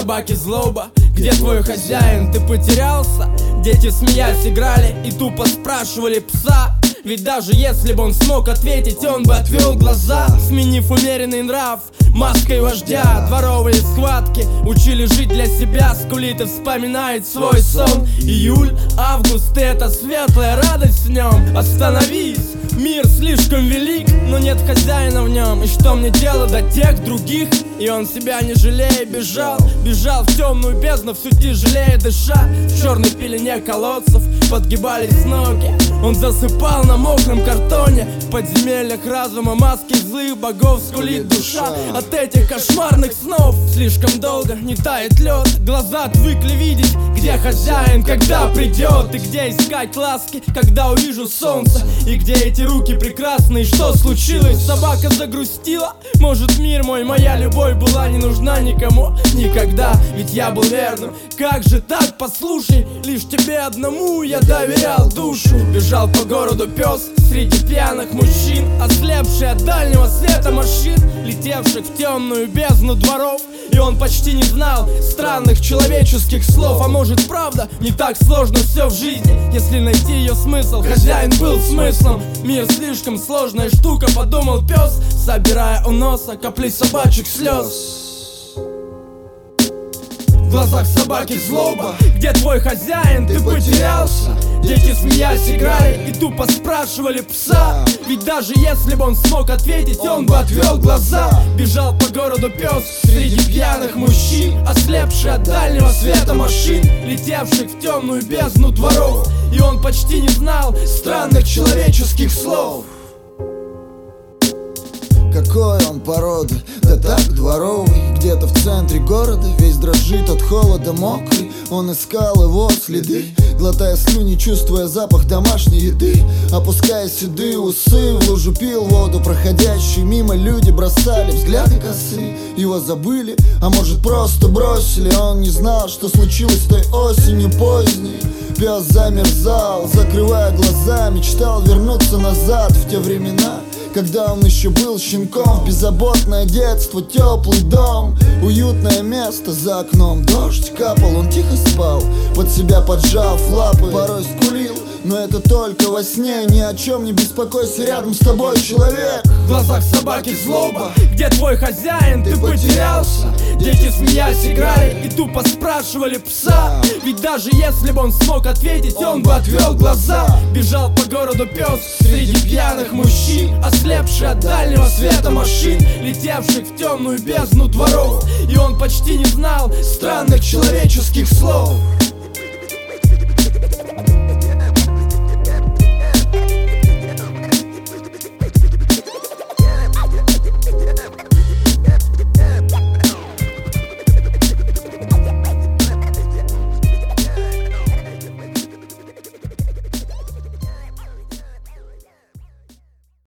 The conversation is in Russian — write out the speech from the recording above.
собаки злоба, где твой хозяин, ты потерялся? Дети смеясь играли и тупо спрашивали пса. Ведь даже если бы он смог ответить, он бы отвел глаза, сменив умеренный нрав маской вождя. Дворовые схватки учили жить для себя, скулит и вспоминает свой сон. Июль, август, это светлая радость в нем. Остановись, мир слишком велик, но нет хозяина в нем. И что мне дело до тех других? И он себя не жалея бежал в темную бездну, все тяжелее дыша. В черной пелене колодцев подгибались ноги. Он засыпал на мокром картоне. В подземельях разума маски злых богов скулит душа. От этих кошмарных снов слишком долго не тает лед. Глаза отвыкли видеть, где хозяин, когда придет. И где искать ласки, когда увижу солнце. И где эти руки прекрасные, что случилось? Собака загрустила, может мир мой, моя любовь была не нужна никому никогда, ведь я был верным. Как же так, послушай, лишь тебе одному я доверял душу. Бежал по городу пес среди пьяных мужчин, ослепший от дальнего света машин, летевших в темную бездну дворов. И он почти не знал странных человеческих слов. А может правда, не так сложно все в жизни, если найти ее смысл. Хозяин был смыслом. Мир слишком сложная штука, подумал пес, собирая у носа капли собачьих слез. В глазах собаки злоба, где твой хозяин, ты потерялся? Дети смеясь играли и тупо спрашивали пса. Ведь даже если бы он смог ответить, он бы отвел глаза. Бежал по городу пес среди пьяных мужчин, ослепший от дальнего света машин, летевших в темную бездну дворов. И он почти не знал странных человеческих слов. Какой он породы, да так дворовый. Где-то в центре города, весь дрожит от холода мокрый. Он искал его следы, глотая слюни, чувствуя запах домашней еды. Опуская седые усы, в лужу пил воду. Проходящие мимо люди бросали взгляды косые. Его забыли, а может просто бросили. Он не знал, что случилось той осенью поздней. Пес замерзал, закрывая глаза, мечтал вернуться назад в те времена, когда он еще был щенком. Беззаботное детство, теплый дом, уютное место за окном. Дождь капал, он тихо спал, под себя поджав лапы. Порой скулил, но это только во сне. Ни о чем не беспокойся, рядом с тобой человек. В глазах собаки злоба, где твой хозяин, ты потерялся? Дети смеясь играли и тупо спрашивали пса. Ведь даже если бы он смог ответить, он бы отвел глаза. Бежал по городу пес среди пьяных мужчин, ослепший от дальнего света машин, летевших в темную бездну дворов. И он почти не знал странных человеческих слов.